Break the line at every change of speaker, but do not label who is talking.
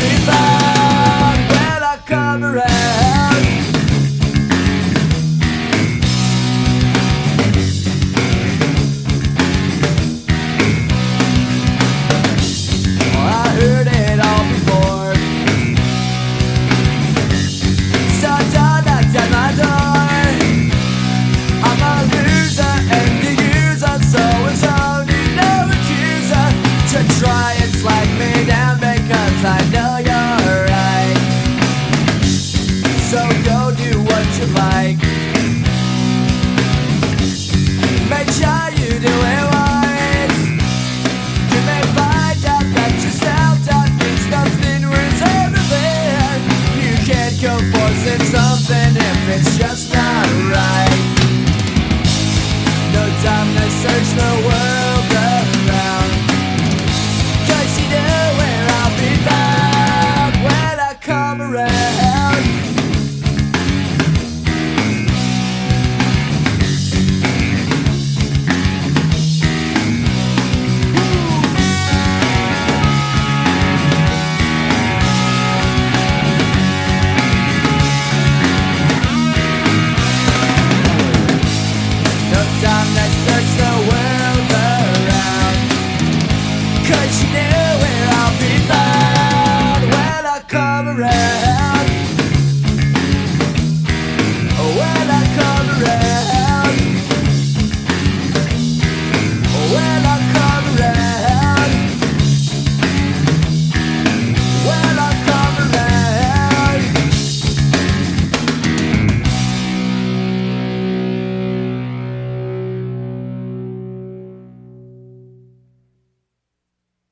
be found when I come around. Well, I heard it all before, so don't knock at my door. I'm a loser and the user, so it's only no accuser to try and slag me down because I know you're right. So go do what you like, make sure you do it wise. You may find out that yourself that means nothing worth everything. You can't go forcing something if it's just not right. No time to search the world around, 'cause you know where I'll be found when I come around. No time to search the world around, 'cause you know where I'll be found when I come around.